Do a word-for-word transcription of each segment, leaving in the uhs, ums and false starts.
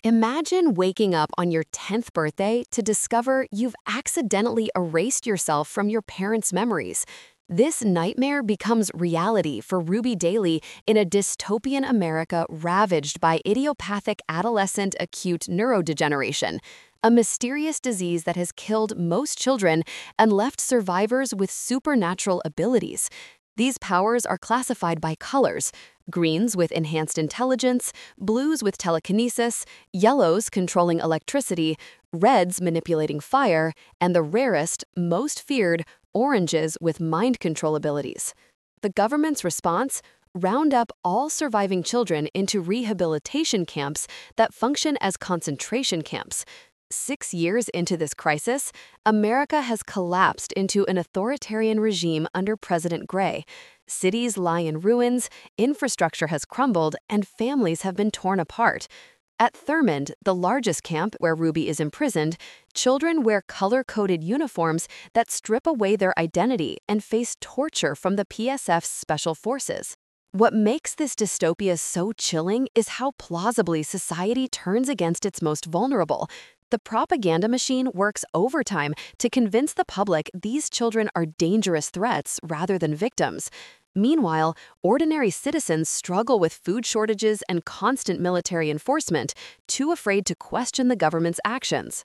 Imagine waking up on your tenth birthday to discover you've accidentally erased yourself from your parents' memories. This nightmare becomes reality for Ruby Daly in a dystopian America ravaged by idiopathic adolescent acute neurodegeneration, a mysterious disease that has killed most children and left survivors with supernatural abilities. These powers are classified by colors: greens with enhanced intelligence, blues with telekinesis, yellows controlling electricity, reds manipulating fire, and the rarest, most feared, oranges with mind control abilities. The government's response? Round up all surviving children into rehabilitation camps that function as concentration camps. Six years into this crisis, America has collapsed into an authoritarian regime under President Gray. Cities lie in ruins, infrastructure has crumbled, and families have been torn apart. At Thurmond, the largest camp where Ruby is imprisoned, children wear color-coded uniforms that strip away their identity and face torture from the P S F's special forces. What makes this dystopia so chilling is how plausibly society turns against its most vulnerable. The propaganda machine works overtime to convince the public these children are dangerous threats rather than victims. Meanwhile, ordinary citizens struggle with food shortages and constant military enforcement, too afraid to question the government's actions.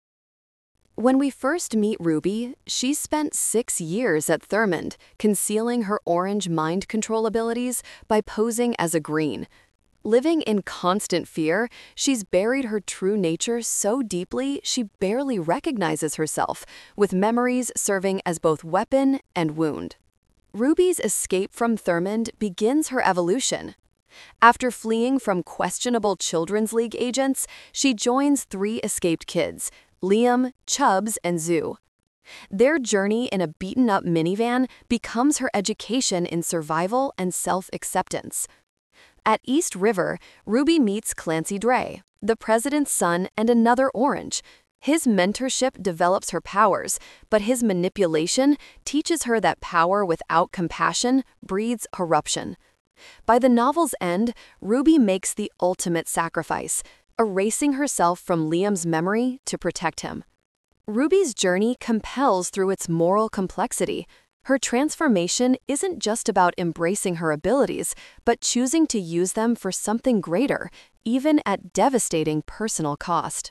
When we first meet Ruby, she spent six years at Thurmond, concealing her orange mind control abilities by posing as a green. Living in constant fear, she's buried her true nature so deeply she barely recognizes herself, with memories serving as both weapon and wound. Ruby's escape from Thurmond begins her evolution. After fleeing from questionable Children's League agents, she joins three escaped kids: Liam, Chubbs, and Zoo. Their journey in a beaten-up minivan becomes her education in survival and self-acceptance. At East River, Ruby meets Clancy Dre, the president's son and another orange. His mentorship develops her powers, but his manipulation teaches her that power without compassion breeds corruption. By the novel's end, Ruby makes the ultimate sacrifice, erasing herself from Liam's memory to protect him. Ruby's journey compels through its moral complexity. Her transformation isn't just about embracing her abilities, but choosing to use them for something greater, even at devastating personal cost.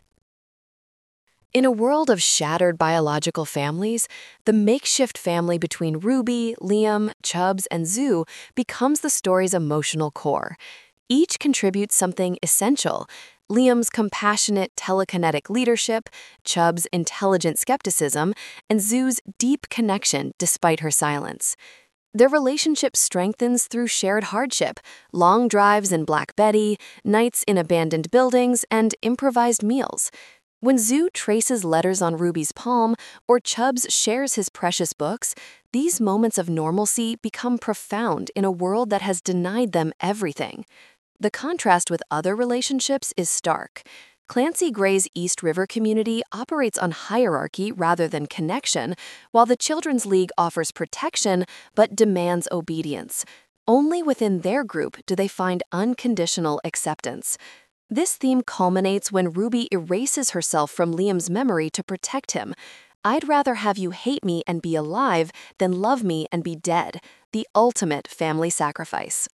In a world of shattered biological families, the makeshift family between Ruby, Liam, Chubbs, and Zoo becomes the story's emotional core. Each contributes something essential: Liam's compassionate telekinetic leadership, Chubb's intelligent skepticism, and Zoo's deep connection despite her silence. Their relationship strengthens through shared hardship: long drives in Black Betty, nights in abandoned buildings, and improvised meals. When Zoo traces letters on Ruby's palm or Chubbs shares his precious books, these moments of normalcy become profound in a world that has denied them everything. The contrast with other relationships is stark. Clancy Gray's East River community operates on hierarchy rather than connection, while the Children's League offers protection but demands obedience. Only within their group do they find unconditional acceptance. This theme culminates when Ruby erases herself from Liam's memory to protect him. "I'd rather have you hate me and be alive than love me and be dead," the ultimate family sacrifice.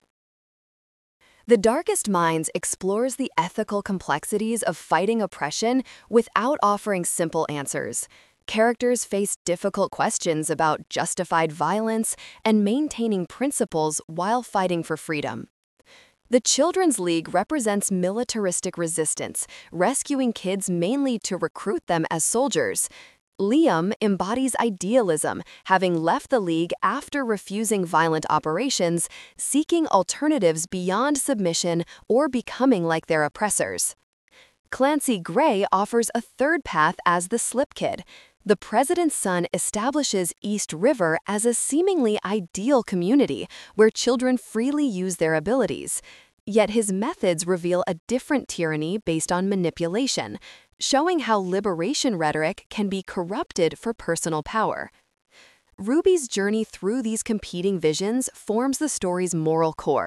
The Darkest Minds explores the ethical complexities of fighting oppression without offering simple answers. Characters face difficult questions about justified violence and maintaining principles while fighting for freedom. The Children's League represents militaristic resistance, rescuing kids mainly to recruit them as soldiers. Liam embodies idealism, having left the League after refusing violent operations, seeking alternatives beyond submission or becoming like their oppressors. Clancy Gray offers a third path as the Slip Kid. The president's son establishes East River as a seemingly ideal community where children freely use their abilities. Yet his methods reveal a different tyranny based on manipulation, showing how liberation rhetoric can be corrupted for personal power. Ruby's journey through these competing visions forms the story's moral core.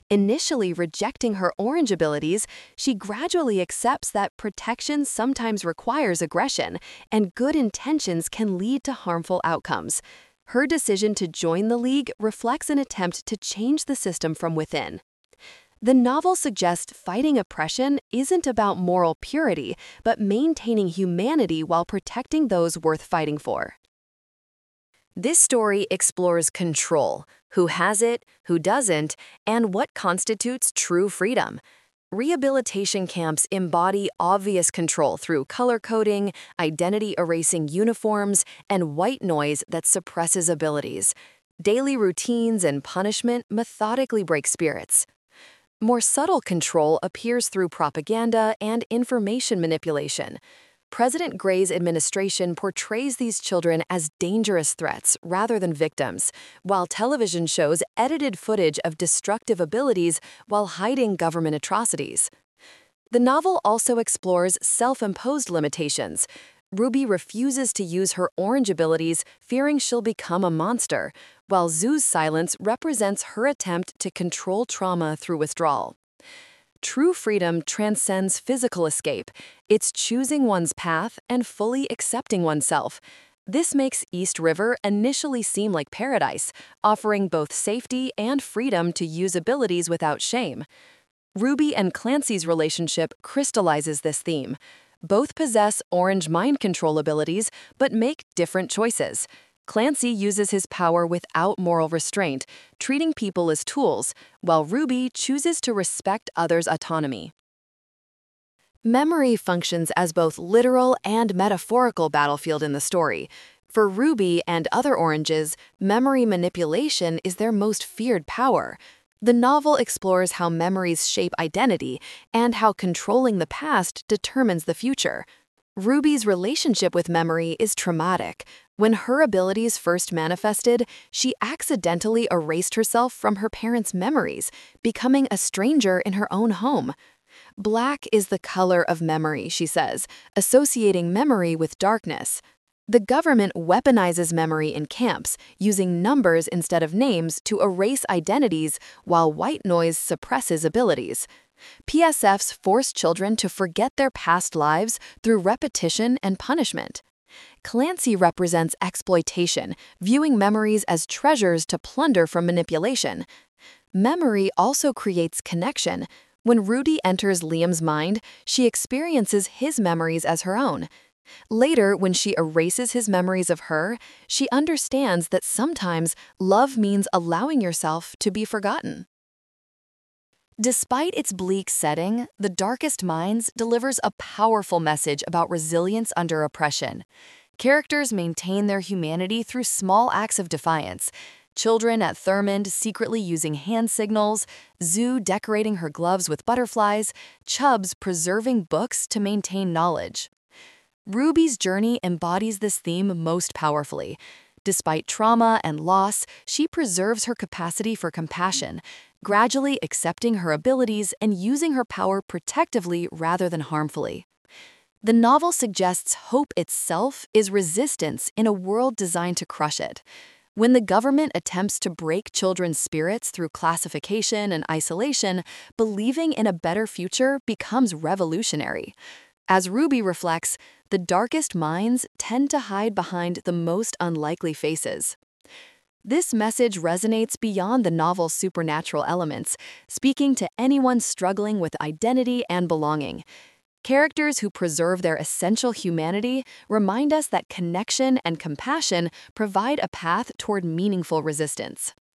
Initially rejecting her orange abilities, she gradually accepts that protection sometimes requires aggression, and good intentions can lead to harmful outcomes. Her decision to join the League reflects an attempt to change the system from within. The novel suggests fighting oppression isn't about moral purity, but maintaining humanity while protecting those worth fighting for. This story explores control, who has it, who doesn't, and what constitutes true freedom. Rehabilitation camps embody obvious control through color coding, identity-erasing uniforms, and white noise that suppresses abilities. Daily routines and punishment methodically break spirits. More subtle control appears through propaganda and information manipulation. President Gray's administration portrays these children as dangerous threats rather than victims, while television shows edited footage of destructive abilities while hiding government atrocities. The novel also explores self-imposed limitations. Ruby refuses to use her orange abilities, fearing she'll become a monster, while Zoo's silence represents her attempt to control trauma through withdrawal. True freedom transcends physical escape. It's choosing one's path and fully accepting oneself. This makes East River initially seem like paradise, offering both safety and freedom to use abilities without shame. Ruby and Clancy's relationship crystallizes this theme. Both possess orange mind control abilities, but make different choices. Clancy uses his power without moral restraint, treating people as tools, while Ruby chooses to respect others' autonomy. Memory functions as both literal and metaphorical battlefield in the story. For Ruby and other oranges, memory manipulation is their most feared power. The novel explores how memories shape identity and how controlling the past determines the future. Ruby's relationship with memory is traumatic. When her abilities first manifested, she accidentally erased herself from her parents' memories, becoming a stranger in her own home. Black is the color of memory, she says, associating memory with darkness. The government weaponizes memory in camps, using numbers instead of names to erase identities, while white noise suppresses abilities. P S Fs force children to forget their past lives through repetition and punishment. Clancy represents exploitation, viewing memories as treasures to plunder from manipulation. Memory also creates connection. When Ruby enters Liam's mind, she experiences his memories as her own. Later, when she erases his memories of her, she understands that sometimes love means allowing yourself to be forgotten. Despite its bleak setting, The Darkest Minds delivers a powerful message about resilience under oppression. Characters maintain their humanity through small acts of defiance. Children at Thurmond secretly using hand signals, Zoo decorating her gloves with butterflies, Chubbs preserving books to maintain knowledge. Ruby's journey embodies this theme most powerfully. Despite trauma and loss, she preserves her capacity for compassion, gradually accepting her abilities and using her power protectively rather than harmfully. The novel suggests hope itself is resistance in a world designed to crush it. When the government attempts to break children's spirits through classification and isolation, believing in a better future becomes revolutionary. As Ruby reflects, the darkest minds tend to hide behind the most unlikely faces. This message resonates beyond the novel's supernatural elements, speaking to anyone struggling with identity and belonging. Characters who preserve their essential humanity remind us that connection and compassion provide a path toward meaningful resistance.